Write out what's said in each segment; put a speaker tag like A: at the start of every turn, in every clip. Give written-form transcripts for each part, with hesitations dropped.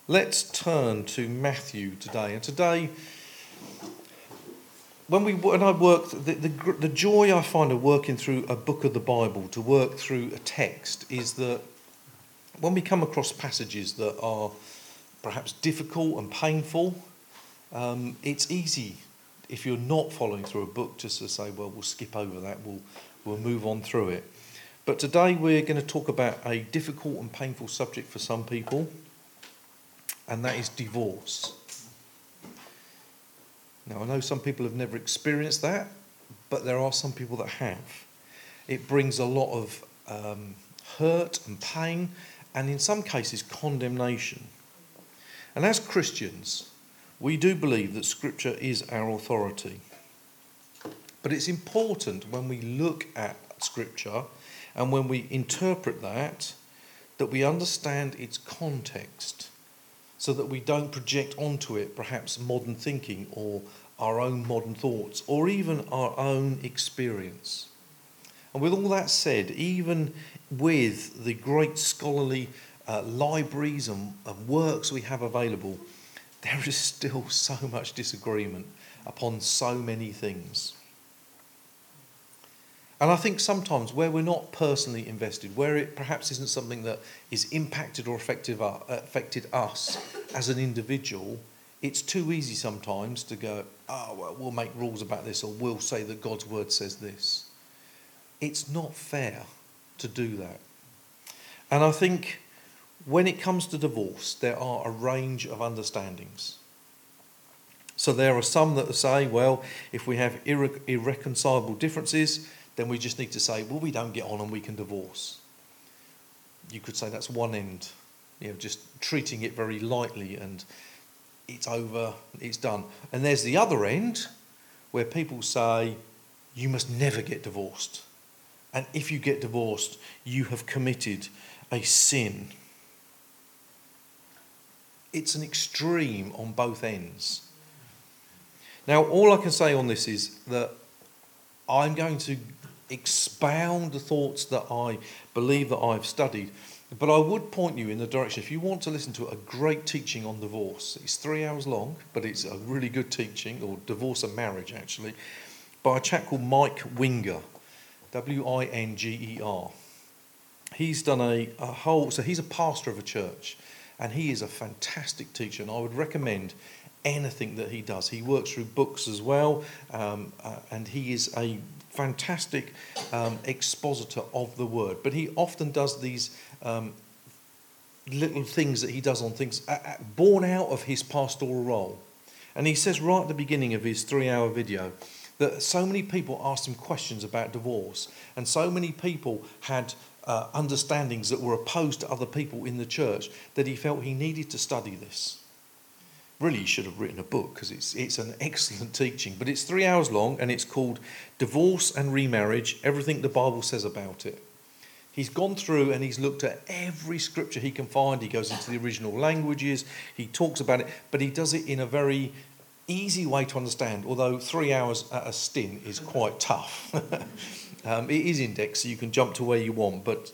A: Let's turn to Matthew today. And today, when I worked, the joy I find of working through a book of the Bible, to work through a text, is that when we come across passages that are perhaps difficult and painful, it's easy if you're not following through a book just to say, well, we'll skip over that, we'll move on through it. But today we're going to talk about a difficult and painful subject for some people, and that is divorce. Now, I know some people have never experienced that, but there are some people that have. It brings a lot of hurt and pain, and in some cases condemnation. And as Christians, we do believe that Scripture is our authority. But it's important when we look at Scripture and when we interpret that we understand its context, so that we don't project onto it perhaps modern thinking or our own modern thoughts or even our own experience. And with all that said, even with the great scholarly libraries and works we have available, there is still so much disagreement upon so many things. And I think sometimes where we're not personally invested, where it perhaps isn't something that is impacted or affected us as an individual, it's too easy sometimes to go, oh, well, we'll make rules about this, or we'll say that God's word says this. It's not fair to do that. And I think when it comes to divorce, there are a range of understandings. So there are some that say, well, if we have irreconcilable differences, then we just need to say, well, we don't get on and we can divorce. You could say that's one end, just treating it very lightly and it's over, it's done. And there's the other end where people say, you must never get divorced. And if you get divorced, you have committed a sin. It's an extreme on both ends. Now, all I can say on this is that I'm going to expound the thoughts that I believe that I've studied, but I would point you in the direction, if you want to listen to a great teaching on divorce, it's 3 hours long, but it's a really good teaching, or divorce and marriage actually, by a chap called Mike Winger, Winger. He's done so he's a pastor of a church, and he is a fantastic teacher, and I would recommend anything that he does. He works through books as well, and he is a fantastic expositor of the word. But he often does these little things that he does on things born out of his pastoral role. And he says right at the beginning of his 3-hour video that so many people asked him questions about divorce, and so many people had understandings that were opposed to other people in the church, that he felt he needed to study this. Really, he should have written a book, because it's an excellent teaching. But it's 3 hours long, and it's called Divorce and Remarriage, Everything the Bible Says About It. He's gone through and he's looked at every scripture he can find. He goes into the original languages, he talks about it, but he does it in a very easy way to understand, although 3 hours at a stint is quite tough. It is indexed, so you can jump to where you want, but,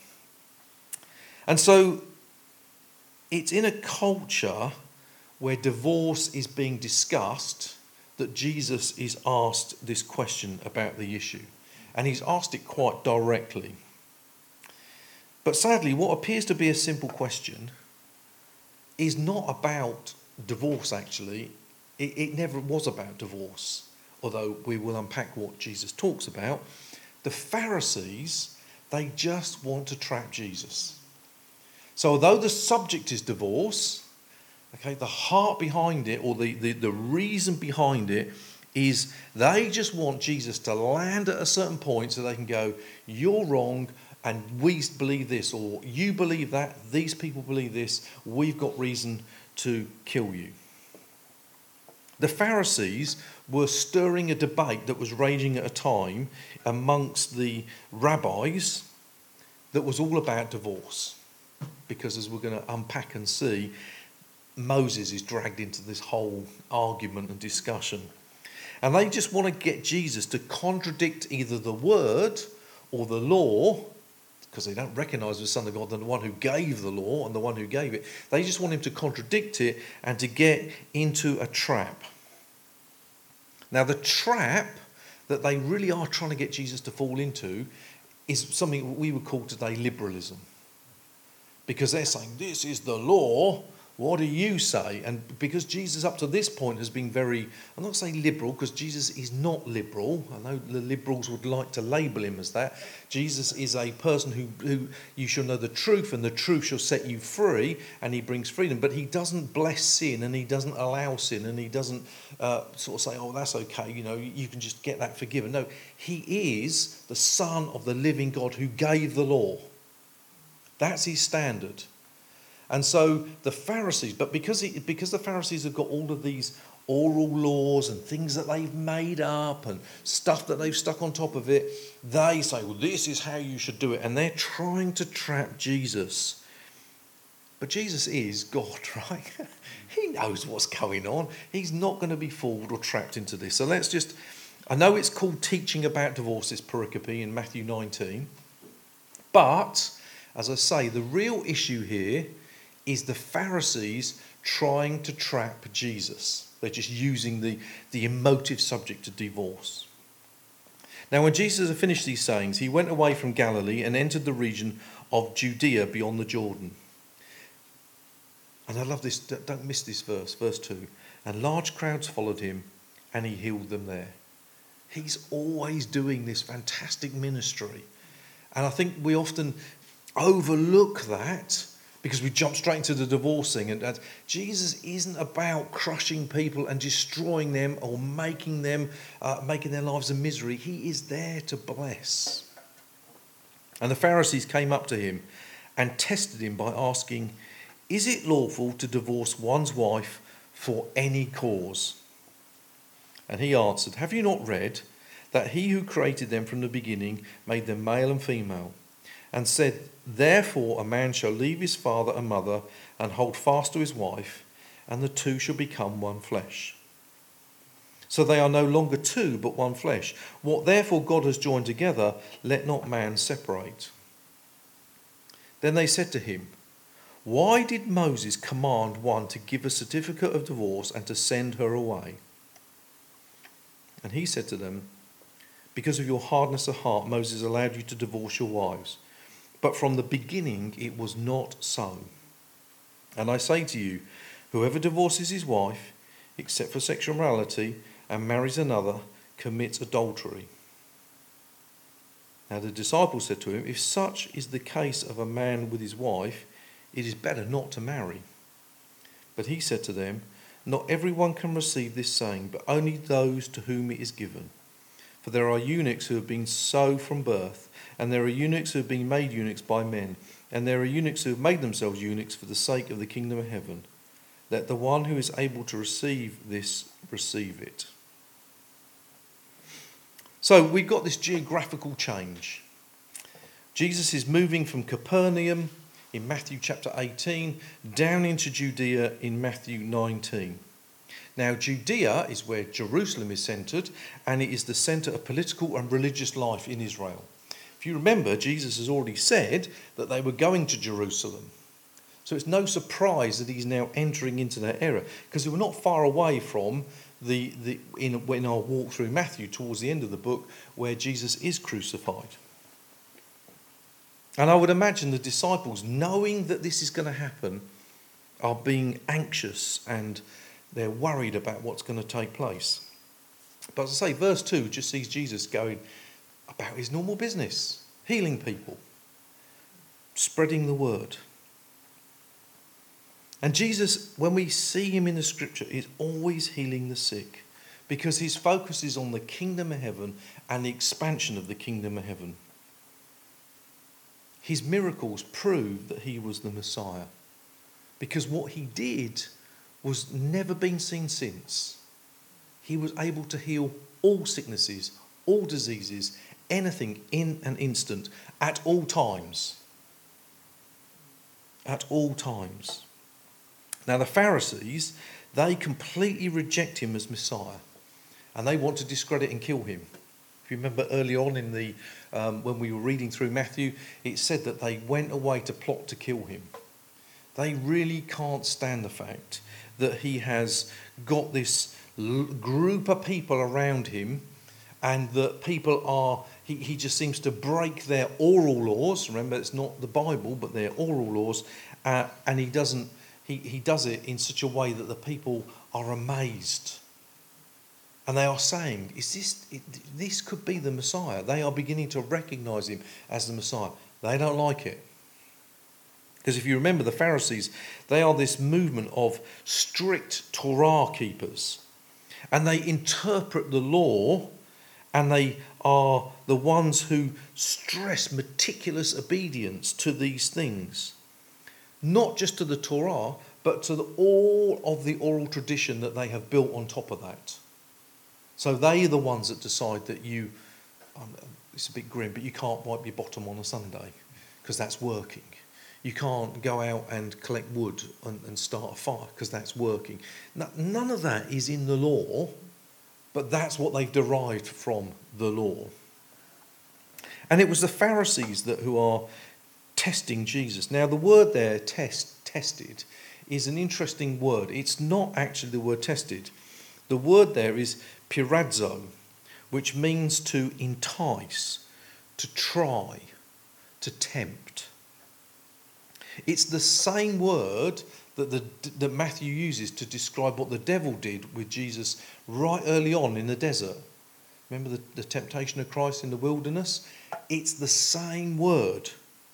A: And so it's in a culture where divorce is being discussed that Jesus is asked this question about the issue. And he's asked it quite directly. But sadly, what appears to be a simple question is not about divorce, actually. It never was about divorce, although we will unpack what Jesus talks about. The Pharisees, they just want to trap Jesus. So although the subject is divorce, okay, the heart behind it, or the reason behind it, is they just want Jesus to land at a certain point so they can go, you're wrong and we believe this, or you believe that, these people believe this, we've got reason to kill you. The Pharisees were stirring a debate that was raging at a time amongst the rabbis that was all about divorce. Because as we're going to unpack and see, Moses is dragged into this whole argument and discussion. And they just want to get Jesus to contradict either the word or the law because they don't recognise the Son of God, the one who gave the law and the one who gave it. They just want him to contradict it and to get into a trap. Now, the trap that they really are trying to get Jesus to fall into is something we would call today liberalism. Because they're saying, this is the law, what do you say? And because Jesus up to this point has been very, I'm not saying liberal, because Jesus is not liberal. I know the liberals would like to label him as that. Jesus is a person who you shall know the truth, and the truth shall set you free, and he brings freedom. But he doesn't bless sin, and he doesn't allow sin, and he doesn't sort of say, oh, that's okay, you can just get that forgiven. No, he is the Son of the living God who gave the law. That's his standard. And so the Pharisees, but because the Pharisees have got all of these oral laws and things that they've made up and stuff that they've stuck on top of it, they say, well, this is how you should do it. And they're trying to trap Jesus. But Jesus is God, right? He knows what's going on. He's not going to be fooled or trapped into this. So I know it's called teaching about divorce, this pericope in Matthew 19. But, as I say, the real issue here is the Pharisees trying to trap Jesus. They're just using the emotive subject of divorce. Now, when Jesus had finished these sayings, he went away from Galilee and entered the region of Judea beyond the Jordan. And I love this, don't miss this verse 2. And large crowds followed him, and he healed them there. He's always doing this fantastic ministry. And I think we often overlook that, because we jump straight into the divorcing, and Jesus isn't about crushing people and destroying them or making their lives a misery. He is there to bless. And the Pharisees came up to him and tested him by asking, is it lawful to divorce one's wife for any cause? And he answered, have you not read that he who created them from the beginning made them male and female, and said, therefore a man shall leave his father and mother and hold fast to his wife, and the two shall become one flesh. So they are no longer two, but one flesh. What therefore God has joined together, let not man separate. Then they said to him, why did Moses command one to give a certificate of divorce and to send her away? And he said to them, because of your hardness of heart, Moses allowed you to divorce your wives. But from the beginning it was not so. And I say to you, whoever divorces his wife, except for sexual immorality, and marries another, commits adultery. Now the disciples said to him, if such is the case of a man with his wife, it is better not to marry. But he said to them, not everyone can receive this saying, but only those to whom it is given. For there are eunuchs who have been so from birth, and there are eunuchs who have been made eunuchs by men, and there are eunuchs who have made themselves eunuchs for the sake of the kingdom of heaven. Let the one who is able to receive this, receive it. So we've got this geographical change. Jesus is moving from Capernaum in Matthew chapter 18 down into Judea in Matthew 19. Now, Judea is where Jerusalem is centred, and it is the centre of political and religious life in Israel. If you remember, Jesus has already said that they were going to Jerusalem. So it's no surprise that he's now entering into that era, because they were not far away from in our walk through Matthew towards the end of the book where Jesus is crucified. And I would imagine the disciples, knowing that this is going to happen, are being anxious and they're worried about what's going to take place. But as I say, verse 2 just sees Jesus going about his normal business, healing people, spreading the word. And Jesus, when we see him in the scripture, is always healing the sick, because his focus is on the kingdom of heaven and the expansion of the kingdom of heaven. His miracles prove that he was the Messiah, because what he did was never been seen since. He was able to heal all sicknesses, all diseases, anything in an instant, at all times. At all times. Now the Pharisees, they completely reject him as Messiah, and they want to discredit and kill him. If you remember early on in the when we were reading through Matthew, it said that they went away to plot to kill him. They really can't stand the fact that he has got this group of people around him, and that people are, he just seems to break their oral laws. Remember, it's not the Bible, but their oral laws, and he does it in such a way that the people are amazed. And they are saying, this could be the Messiah. They are beginning to recognise him as the Messiah. They don't like it. Because if you remember, the Pharisees, they are this movement of strict Torah keepers. And they interpret the law, and they are the ones who stress meticulous obedience to these things. Not just to the Torah, but to all of the oral tradition that they have built on top of that. So they are the ones that decide that it's a bit grim, but you can't wipe your bottom on a Sunday because that's working. You can't go out and collect wood and start a fire because that's working. None of that is in the law, but that's what they've derived from the law. And it was the Pharisees who are testing Jesus. Now the word there, tested, is an interesting word. It's not actually the word tested. The word there is pirazo, which means to entice, to try, to tempt. It's the same word that Matthew uses to describe what the devil did with Jesus right early on in the desert. Remember the temptation of Christ in the wilderness? It's the same word.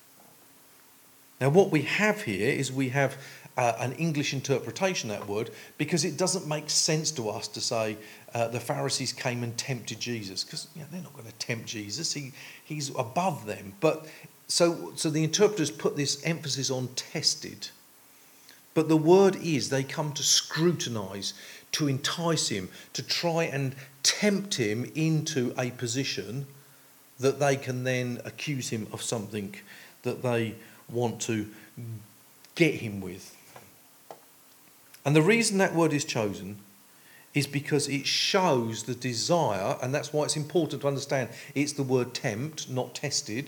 A: Now what we have here is we have an English interpretation of that word, because it doesn't make sense to us to say the Pharisees came and tempted Jesus, because they're not going to tempt Jesus. He's above them. But so the interpreters put this emphasis on tested. But the word is they come to scrutinise, to entice him, to try and tempt him into a position that they can then accuse him of something that they want to get him with. And the reason that word is chosen is because it shows the desire, and that's why it's important to understand it's the word tempt, not tested.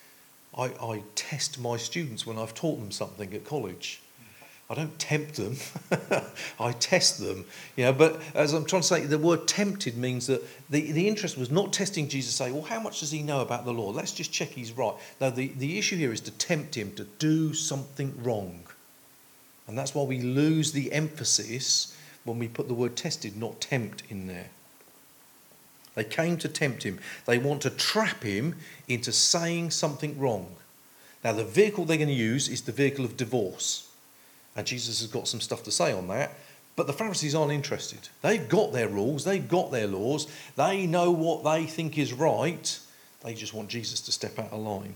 A: I test my students when I've taught them something at college. I don't tempt them, I test them. But as I'm trying to say, the word tempted means that the interest was not testing Jesus, say, well, how much does he know about the law? Let's just check he's right. No, the issue here is to tempt him to do something wrong. And that's why we lose the emphasis when we put the word tested, not tempt, in there. They came to tempt him. They want to trap him into saying something wrong. Now, the vehicle they're going to use is the vehicle of divorce. And Jesus has got some stuff to say on that. But the Pharisees aren't interested. They've got their rules. They've got their laws. They know what they think is right. They just want Jesus to step out of line.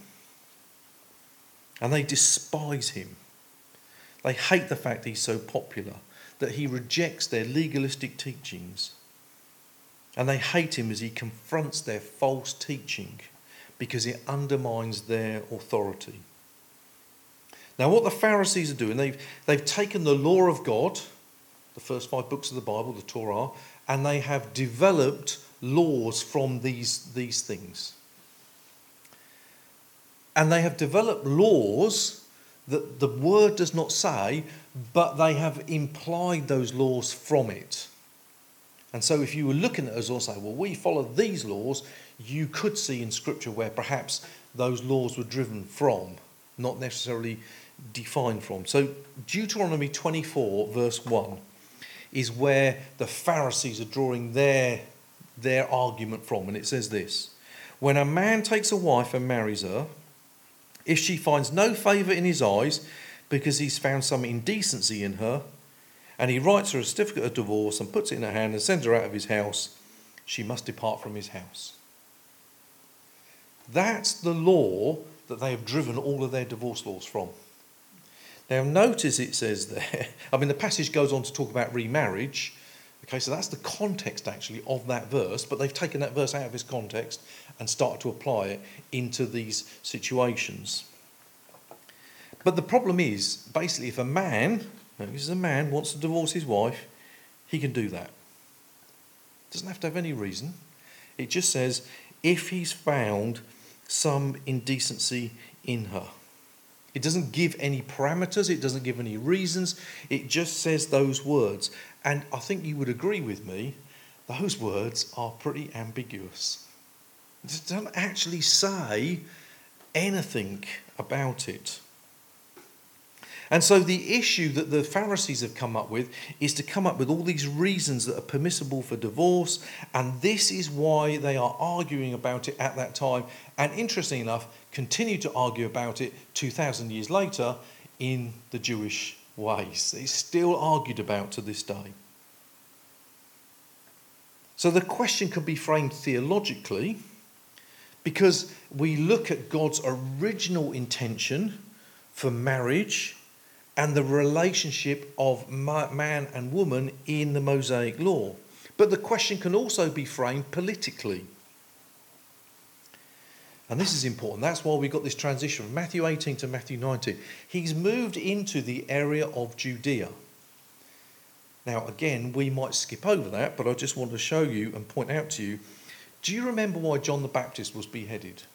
A: And they despise him. They hate the fact that he's so popular, that he rejects their legalistic teachings. And they hate him as he confronts their false teaching because it undermines their authority. Now, what the Pharisees are doing, they've taken the law of God, the first 5 books of the Bible, the Torah, and they have developed laws from these things. And they have developed laws that the word does not say, but they have implied those laws from it. And so if you were looking at us or say, well, we follow these laws, you could see in Scripture where perhaps those laws were driven from, not necessarily defined from. So Deuteronomy 24 verse 1 is where the Pharisees are drawing their argument from. And it says this: when a man takes a wife and marries her, if she finds no favour in his eyes because he's found some indecency in her, and he writes her a certificate of divorce and puts it in her hand and sends her out of his house, she must depart from his house. That's the law that they have driven all of their divorce laws from. Now notice it says there, the passage goes on to talk about remarriage. Okay, so that's the context actually of that verse, but they've taken that verse out of its context and started to apply it into these situations. But the problem is, basically, if a man wants to divorce his wife, he can do that. Doesn't have to have any reason. It just says, if he's found some indecency in her. It doesn't give any parameters, it doesn't give any reasons, it just says those words. And I think you would agree with me, those words are pretty ambiguous. It doesn't actually say anything about it. And so the issue that the Pharisees have come up with is to come up with all these reasons that are permissible for divorce, and this is why they are arguing about it at that time, and interestingly enough, continue to argue about it 2,000 years later in the Jewish ways. It's still argued about to this day. So the question could be framed theologically, because we look at God's original intention for marriage and the relationship of man and woman in the Mosaic law. But the question can also be framed politically. And this is important. That's why we've got this transition from Matthew 18 to Matthew 19. He's moved into the area of Judea. Now, again, we might skip over that, but I just want to show you and point out to you, do you remember why John the Baptist was beheaded?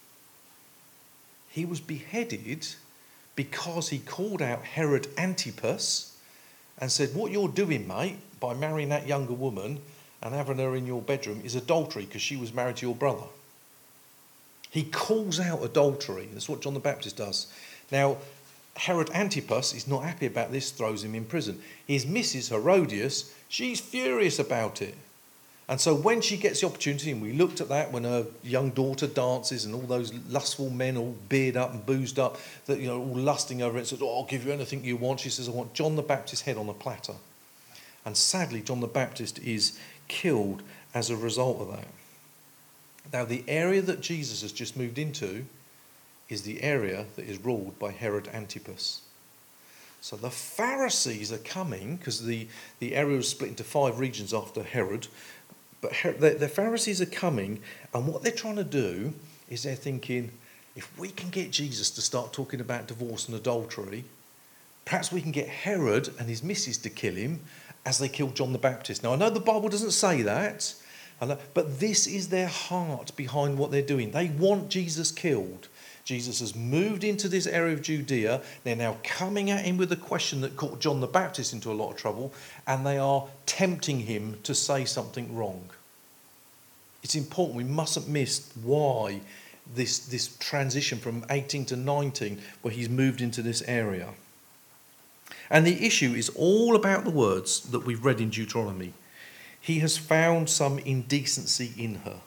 A: He was beheaded because he called out Herod Antipas and said, what you're doing, mate, by marrying that younger woman and having her in your bedroom is adultery because she was married to your brother. He calls out adultery. That's what John the Baptist does. Now, Herod Antipas is not happy about this, throws him in prison. His missus, Herodias, she's furious about it. And so when she gets the opportunity, and we looked at that when her young daughter dances and all those lustful men all beard up and boozed up, that all lusting over it, says, I'll give you anything you want. She says, I want John the Baptist's head on a platter. And sadly, John the Baptist is killed as a result of that. Now, the area that Jesus has just moved into is the area that is ruled by Herod Antipas. So the Pharisees are coming, because the area was split into 5 regions after Herod, but the Pharisees are coming, and what they're trying to do is they're thinking, if we can get Jesus to start talking about divorce and adultery, perhaps we can get Herod and his missus to kill him as they killed John the Baptist. Now, I know the Bible doesn't say that, but this is their heart behind what they're doing. They want Jesus killed. Jesus has moved into this area of Judea. They're now coming at him with a question that got John the Baptist into a lot of trouble, and they are tempting him to say something wrong. It's important. We mustn't miss why this transition from 18 to 19, where he's moved into this area. And the issue is all about the words that we've read in Deuteronomy. He has found some indecency in her.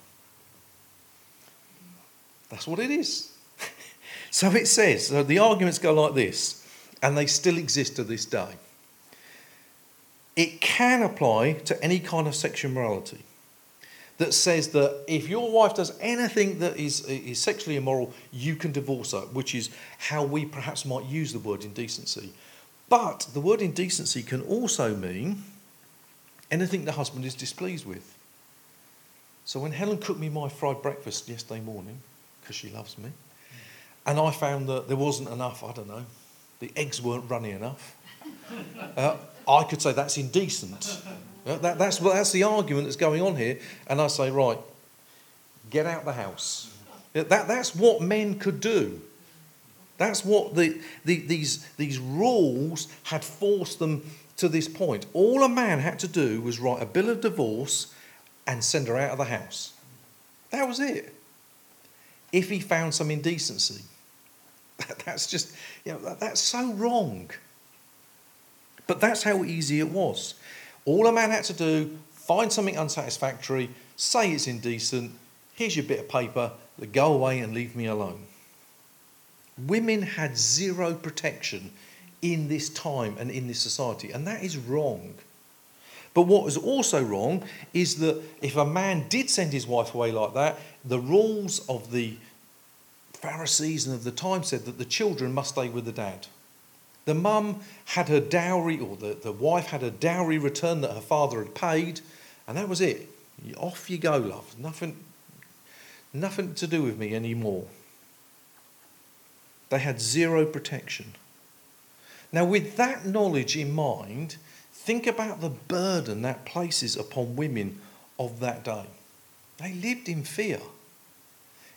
A: That's what it is. So it says, so the arguments go like this, and they still exist to this day. It can apply to any kind of sexual morality that says that if your wife does anything that is sexually immoral, you can divorce her, which is how we perhaps might use the word indecency. But the word indecency can also mean anything the husband is displeased with. So when Helen cooked me my fried breakfast yesterday morning, because she loves me, and I found that there wasn't enough, I don't know, the eggs weren't runny enough, I could say that's indecent. That's the argument that's going on here. And I say, right, get out the house. That's what men could do. That's what these rules had forced them to this point. All a man had to do was write a bill of divorce and send her out of the house. That was it. If he found some indecency. That's just, that's so wrong. But that's how easy it was. All a man had to do, find something unsatisfactory, say it's indecent, here's your bit of paper, go away and leave me alone. Women had zero protection in this time and in this society, and that is wrong. But what was also wrong is that if a man did send his wife away like that, the rules of the Pharisees and of the time said that the children must stay with the dad. The mum had her dowry, or the wife had a dowry return that her father had paid, and that was it. Off you go, love. Nothing to do with me anymore. They had zero protection. Now, with that knowledge in mind, think about the burden that places upon women of that day. They lived in fear.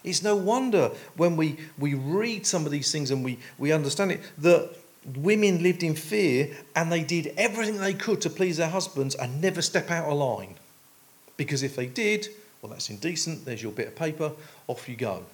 A: It's no wonder when we read some of these things and we understand it, that women lived in fear and they did everything they could to please their husbands and never step out of line. Because if they did, well, that's indecent, there's your bit of paper, off you go.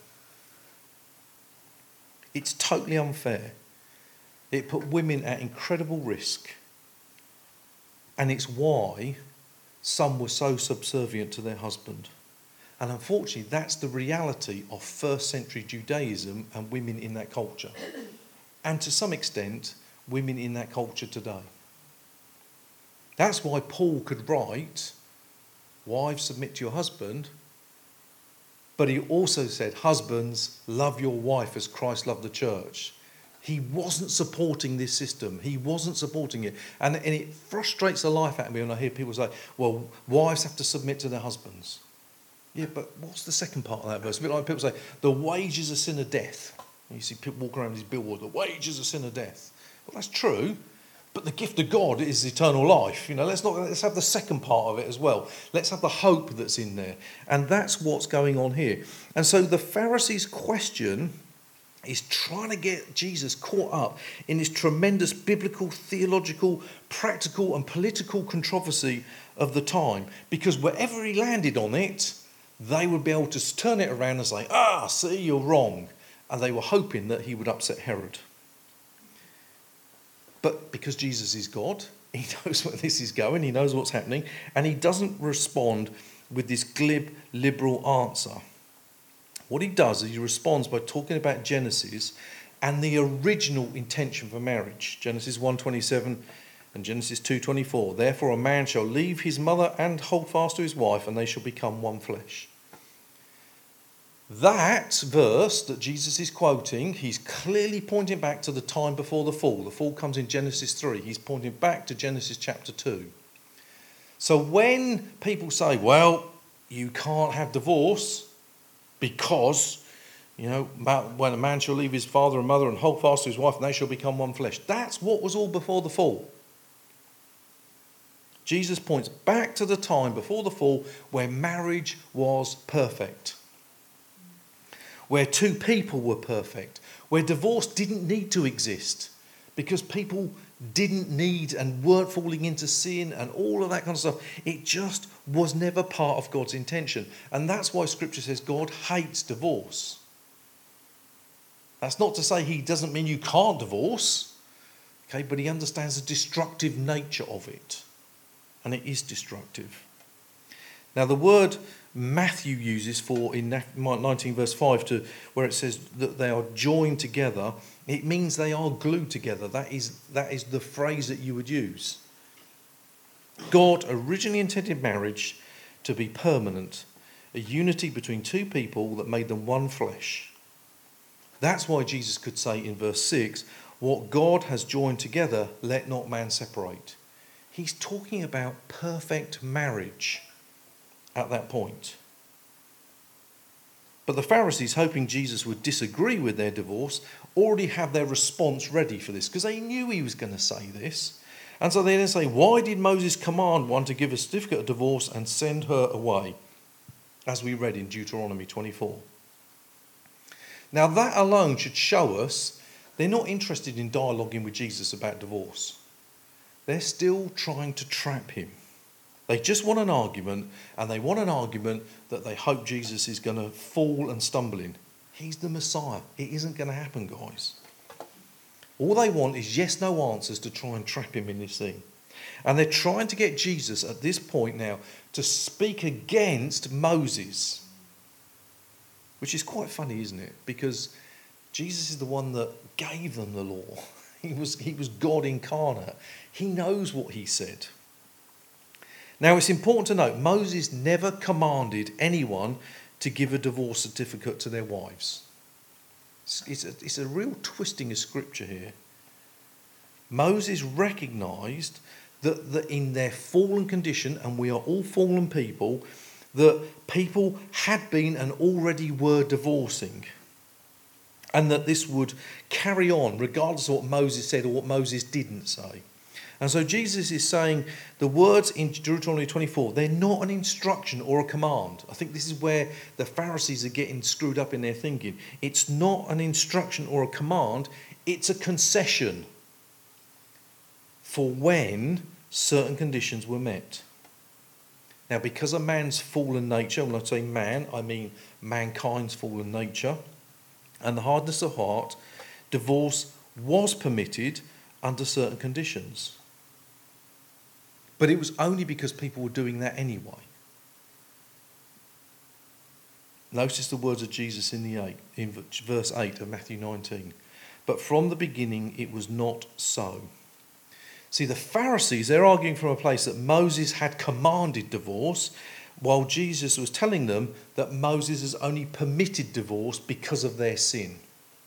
A: It's totally unfair. It put women at incredible risk. And it's why some were so subservient to their husband. And unfortunately, that's the reality of first century Judaism and women in that culture. And to some extent, women in that culture today. That's why Paul could write, wives, submit to your husband. But he also said, husbands, love your wife as Christ loved the church. He wasn't supporting this system. He wasn't supporting it. And it frustrates the life out of me when I hear people say, well, wives have to submit to their husbands. Yeah, but what's the second part of that verse? A bit like people say, the wages of sin are death. And you see people walk around with these billboards, the wages of sin are death. Well, that's true, but the gift of God is eternal life. Let's have the second part of it as well. Let's have the hope that's in there. And that's what's going on here. And so the Pharisees' question is trying to get Jesus caught up in this tremendous biblical, theological, practical and political controversy of the time. Because wherever he landed on it, they would be able to turn it around and say, see, you're wrong. And they were hoping that he would upset Herod. But because Jesus is God, he knows where this is going, he knows what's happening, and he doesn't respond with this glib, liberal answer. What he does is he responds by talking about Genesis and the original intention for marriage. Genesis 1:27 and Genesis 2:24. Therefore a man shall leave his mother and hold fast to his wife, and they shall become one flesh. That verse that Jesus is quoting, he's clearly pointing back to the time before the fall. The fall comes in Genesis 3. He's pointing back to Genesis chapter 2. So when people say, well, you can't have divorce because, when a man shall leave his father and mother and hold fast to his wife and they shall become one flesh. That's what was all before the fall. Jesus points back to the time before the fall where marriage was perfect. Where two people were perfect, where divorce didn't need to exist because people didn't need and weren't falling into sin and all of that kind of stuff. It just was never part of God's intention. And that's why Scripture says God hates divorce. That's not to say he doesn't mean you can't divorce, okay, but he understands the destructive nature of it. And it is destructive. Now the word Matthew uses for in 19 verse 5 to where it says that they are joined together, it means they are glued together. That is the phrase that you would use. God originally intended marriage to be permanent, a unity between two people that made them one flesh. That's why Jesus could say in verse 6, what God has joined together, let not man separate. He's talking about perfect marriage at that point. But the Pharisees, hoping Jesus would disagree with their divorce, already have their response ready for this because they knew he was going to say this. And so they then say, why did Moses command one to give a certificate of divorce and send her away? As we read in Deuteronomy 24. Now that alone should show us they're not interested in dialoguing with Jesus about divorce. They're still trying to trap him. They just want an argument, and they want an argument that they hope Jesus is going to fall and stumble in. He's the Messiah. It isn't going to happen, guys. All they want is yes-no answers to try and trap him in this thing. And they're trying to get Jesus at this point now to speak against Moses. Which is quite funny, isn't it? Because Jesus is the one that gave them the law. He was God incarnate. He knows what he said. Now, it's important to note, Moses never commanded anyone to give a divorce certificate to their wives. It's a real twisting of scripture here. Moses recognised that in their fallen condition, and we are all fallen people, that people had been and already were divorcing. And that this would carry on regardless of what Moses said or what Moses didn't say. And so Jesus is saying the words in Deuteronomy 24, they're not an instruction or a command. I think this is where the Pharisees are getting screwed up in their thinking. It's not an instruction or a command, it's a concession for when certain conditions were met. Now, because of man's fallen nature, when I say man, I mean mankind's fallen nature, and the hardness of heart, divorce was permitted under certain conditions. But it was only because people were doing that anyway. Notice the words of Jesus in verse 8 of Matthew 19. But from the beginning it was not so. See, the Pharisees, they're arguing from a place that Moses had commanded divorce, while Jesus was telling them that Moses has only permitted divorce because of their sin.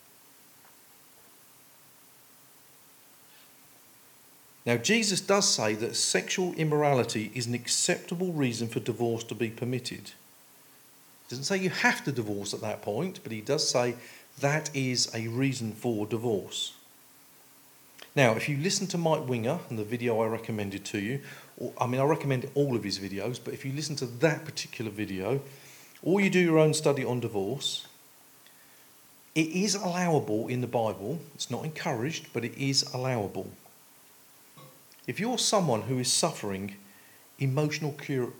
A: Now, Jesus does say that sexual immorality is an acceptable reason for divorce to be permitted. He doesn't say you have to divorce at that point, but he does say that is a reason for divorce. Now, if you listen to Mike Winger and the video I recommended to you, I recommend all of his videos, but if you listen to that particular video, or you do your own study on divorce, it is allowable in the Bible. It's not encouraged, but it is allowable. If you're someone who is suffering emotional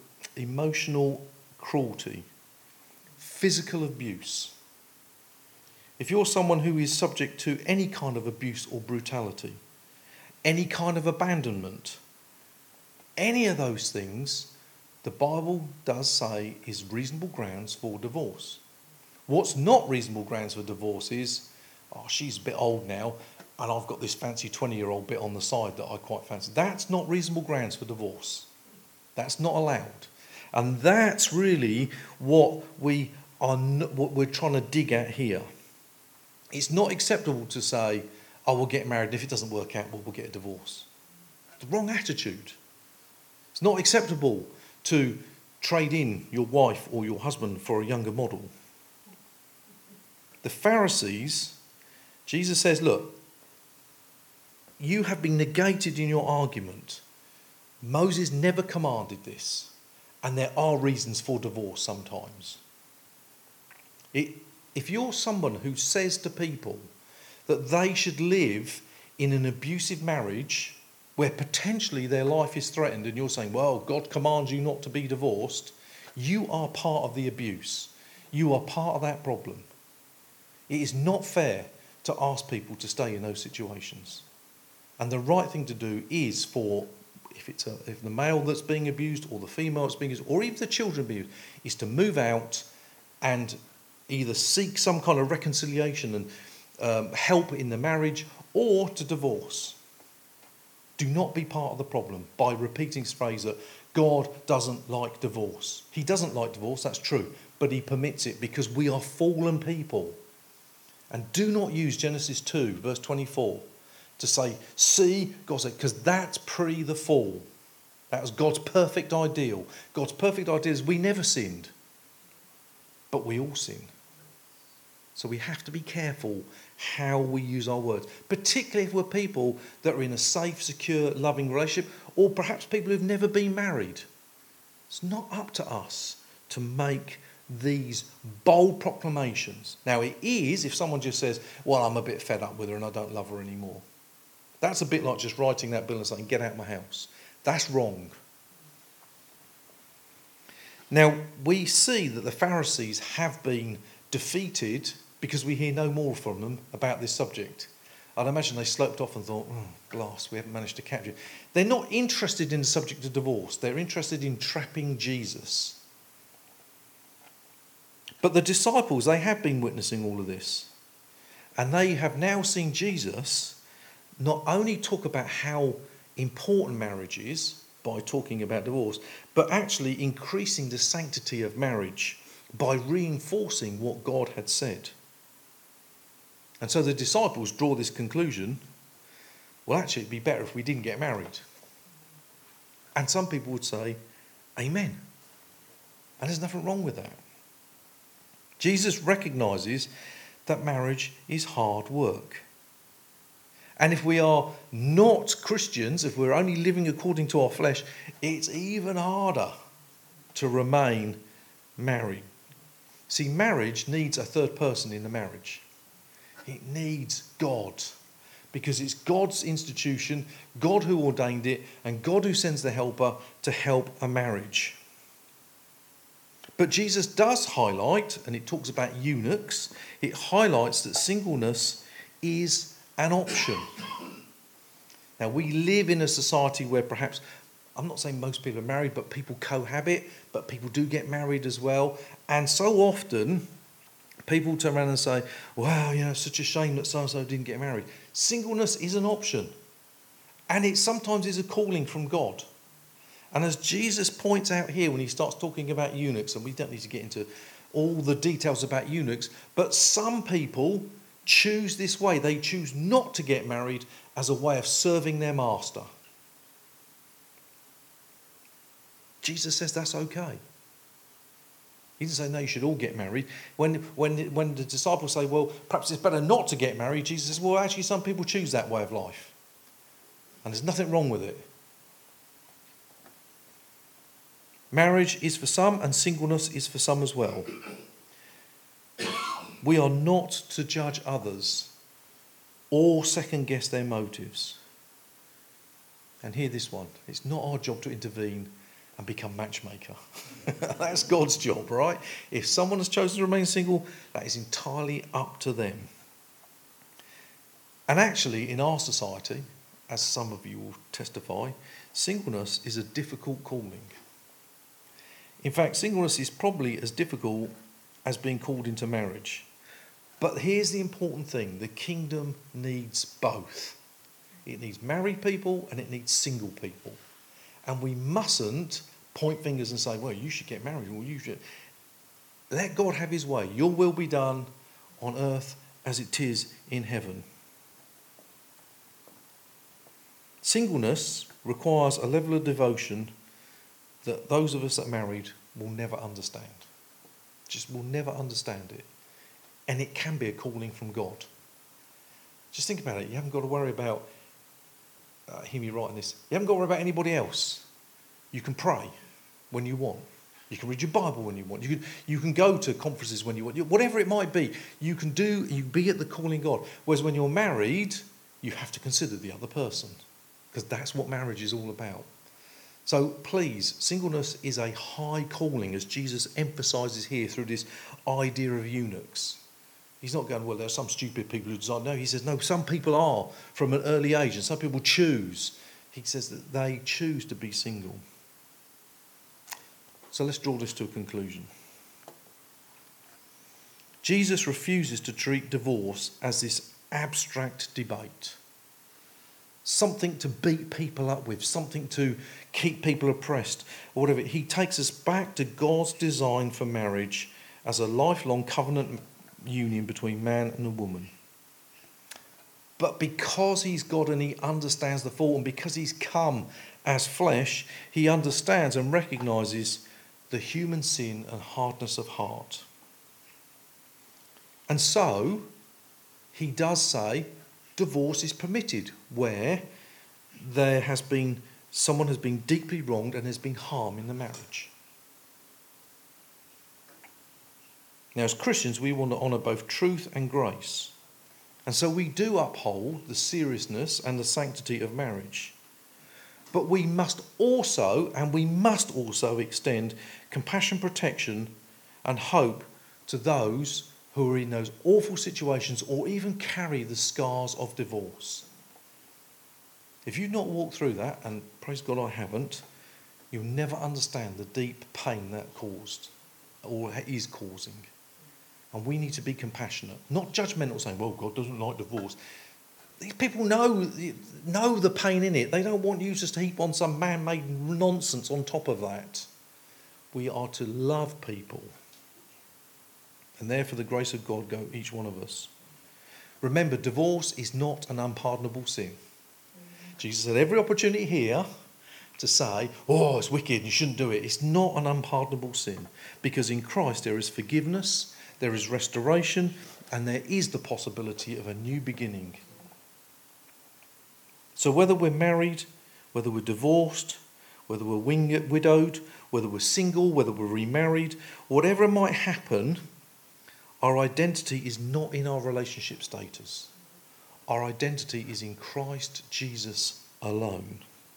A: cruelty, physical abuse, if you're someone who is subject to any kind of abuse or brutality, any kind of abandonment, any of those things, the Bible does say is reasonable grounds for divorce. What's not reasonable grounds for divorce is, she's a bit old now, and I've got this fancy 20-year-old bit on the side that I quite fancy. That's not reasonable grounds for divorce. That's not allowed. And that's really what we're trying to dig at here. It's not acceptable to say, we'll get married, and if it doesn't work out, we'll get a divorce. It's the wrong attitude. It's not acceptable to trade in your wife or your husband for a younger model. The Pharisees, Jesus says, look, you have been negated in your argument. Moses never commanded this, and there are reasons for divorce sometimes. If you're someone who says to people that they should live in an abusive marriage where potentially their life is threatened, and you're saying, well, God commands you not to be divorced, you are part of the abuse. You are part of that problem. It is not fair to ask people to stay in those situations. And the right thing to do is if the male that's being abused or the female that's being abused or even the children being abused, is to move out and either seek some kind of reconciliation and help in the marriage or to divorce. Do not be part of the problem by repeating this phrase that God doesn't like divorce. He doesn't like divorce, that's true, but he permits it because we are fallen people. And do not use Genesis 2, verse 24, to say, see, God said, because that's pre the fall. That was God's perfect ideal. God's perfect ideal is we never sinned, but we all sin. So we have to be careful how we use our words, particularly if we're people that are in a safe, secure, loving relationship, or perhaps people who've never been married. It's not up to us to make these bold proclamations. Now it is if someone just says, well, I'm a bit fed up with her and I don't love her anymore. That's a bit like just writing that bill and saying, get out of my house. That's wrong. Now, we see that the Pharisees have been defeated because we hear no more from them about this subject. I'd imagine they sloped off and thought, glass, we haven't managed to capture it. They're not interested in the subject of divorce. They're interested in trapping Jesus. But the disciples, they have been witnessing all of this. And they have now seen Jesus not only talk about how important marriage is by talking about divorce, but actually increasing the sanctity of marriage by reinforcing what God had said. And so the disciples draw this conclusion, well, actually, it'd be better if we didn't get married. And some people would say, amen. And there's nothing wrong with that. Jesus recognises that marriage is hard work. And if we are not Christians, if we're only living according to our flesh, it's even harder to remain married. See, marriage needs a third person in the marriage. It needs God. Because it's God's institution, God who ordained it, and God who sends the helper to help a marriage. But Jesus does highlight, and it talks about eunuchs, it highlights that singleness is an option. Now, we live in a society where perhaps, I'm not saying most people are married, but people cohabit, but people do get married as well. And so often, people turn around and say, wow, it's such a shame that so-and-so didn't get married. Singleness is an option. And it sometimes is a calling from God. And as Jesus points out here when he starts talking about eunuchs, and we don't need to get into all the details about eunuchs, but some people choose this way. They choose not to get married as a way of serving their master. Jesus says that's okay. He didn't say, no, you should all get married. When the disciples say, well, perhaps it's better not to get married, Jesus says, well, actually, some people choose that way of life. And there's nothing wrong with it. Marriage is for some, and singleness is for some as well. We are not to judge others or second-guess their motives. And hear this one. It's not our job to intervene and become matchmaker. That's God's job, right? If someone has chosen to remain single, that is entirely up to them. And actually, in our society, as some of you will testify, singleness is a difficult calling. In fact, singleness is probably as difficult as being called into marriage. But here's the important thing. The kingdom needs both. It needs married people and it needs single people. And we mustn't point fingers and say, well, you should get married, or you should. Let God have his way. Your will be done on earth as it is in heaven. Singleness requires a level of devotion that those of us that are married will never understand. Just will never understand it. And it can be a calling from God. Just think about it. You haven't got to worry about, hear me right on this, you haven't got to worry about anybody else. You can pray when you want. You can read your Bible when you want. You can go to conferences when you want. Whatever it might be, you can do, you be at the calling God. Whereas when you're married, you have to consider the other person. Because that's what marriage is all about. So please, singleness is a high calling, as Jesus emphasises here through this idea of eunuchs. He's not going, well, there are some stupid people who decide. No, he says, no, some people are from an early age, and some people choose. He says that they choose to be single. So let's draw this to a conclusion. Jesus refuses to treat divorce as this abstract debate. Something to beat people up with, something to keep people oppressed, or whatever. He takes us back to God's design for marriage as a lifelong covenant union between man and a woman. But because he's God and he understands the fall, and because he's come as flesh, he understands and recognises the human sin and hardness of heart. And so, he does say divorce is permitted where someone has been deeply wronged and there's been harm in the marriage. Now, as Christians, we want to honour both truth and grace. And so we do uphold the seriousness and the sanctity of marriage. But we must also extend compassion, protection and hope to those who are in those awful situations or even carry the scars of divorce. If you've not walked through that, and praise God I haven't, you'll never understand the deep pain that caused or is causing. And we need to be compassionate, not judgmental, saying, well, God doesn't like divorce. These people know the pain in it. They don't want you just to heap on some man-made nonsense on top of that. We are to love people. And there, for the grace of God, go each one of us. Remember, divorce is not an unpardonable sin. Jesus had every opportunity here to say, oh, it's wicked and you shouldn't do it. It's not an unpardonable sin. Because in Christ there is forgiveness, there is restoration, and there is the possibility of a new beginning. So whether we're married, whether we're divorced, whether we're widowed, whether we're single, whether we're remarried, whatever might happen, our identity is not in our relationship status. Our identity is in Christ Jesus alone.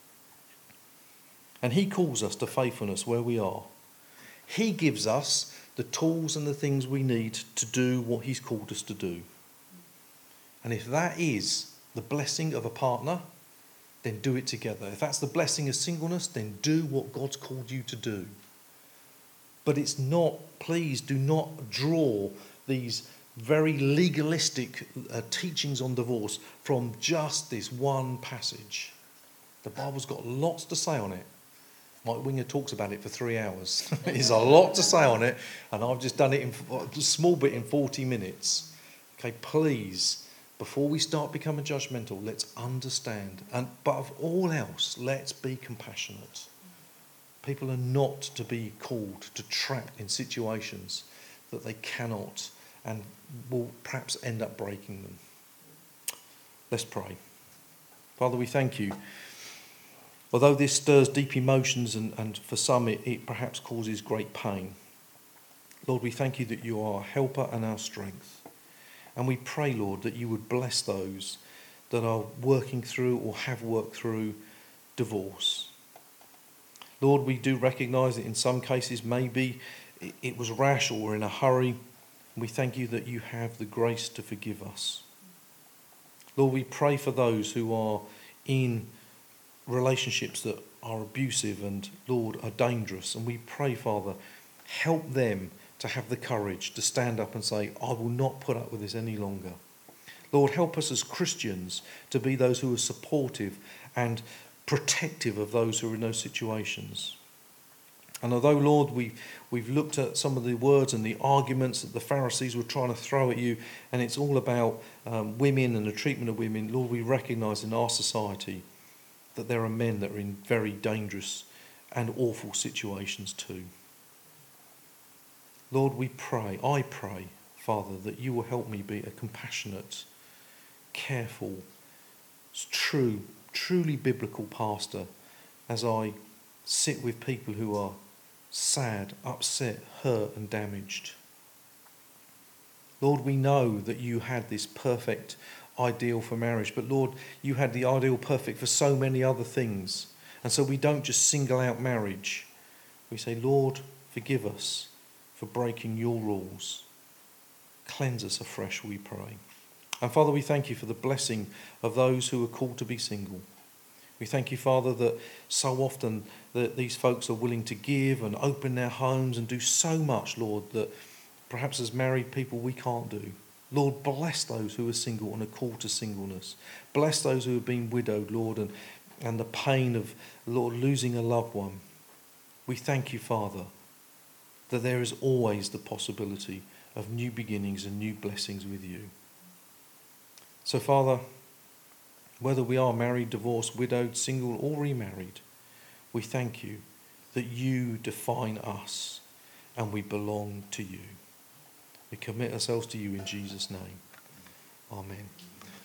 A: And he calls us to faithfulness where we are. He gives us the tools and the things we need to do what he's called us to do. And if that is the blessing of a partner, then do it together. If that's the blessing of singleness, then do what God's called you to do. But it's not, please do not draw these very legalistic teachings on divorce from just this one passage. The Bible's got lots to say on it. Mike Winger talks about it for 3 hours. There's a lot to say on it, and I've just done it in a small bit in 40 minutes. Okay, please, before we start becoming judgmental, let's understand. But of all else, let's be compassionate. People are not to be called to trap in situations that they cannot and will perhaps end up breaking them. Let's pray. Father, we thank you. Although this stirs deep emotions and for some it perhaps causes great pain, Lord, we thank you that you are our helper and our strength. And we pray, Lord, that you would bless those that are working through or have worked through divorce. Lord, we do recognise that in some cases maybe it was rash or in a hurry. We thank you that you have the grace to forgive us. Lord, we pray for those who are in relationships that are abusive and, Lord, are dangerous. And we pray, Father, help them to have the courage to stand up and say, I will not put up with this any longer. Lord, help us as Christians to be those who are supportive and protective of those who are in those situations. And although, Lord, we've looked at some of the words and the arguments that the Pharisees were trying to throw at you, and it's all about women and the treatment of women, Lord, we recognise in our society that there are men that are in very dangerous and awful situations too. Lord, we pray, I pray, Father, that you will help me be a compassionate, careful, truly biblical pastor as I sit with people who are sad, upset, hurt and damaged. Lord, we know that you had this perfect ideal for marriage, but Lord, you had the ideal perfect for so many other things. And so we don't just single out marriage. We say, Lord, forgive us for breaking your rules. Cleanse us afresh, we pray. And Father, we thank you for the blessing of those who are called to be single. We thank you, Father, that so often that these folks are willing to give and open their homes and do so much, Lord, that perhaps as married people we can't do. Lord, bless those who are single and are called to singleness. Bless those who have been widowed, Lord, and the pain of, Lord, losing a loved one. We thank you, Father, that there is always the possibility of new beginnings and new blessings with you. So, Father, whether we are married, divorced, widowed, single or remarried, we thank you that you define us and we belong to you. We commit ourselves to you in Jesus' name. Amen.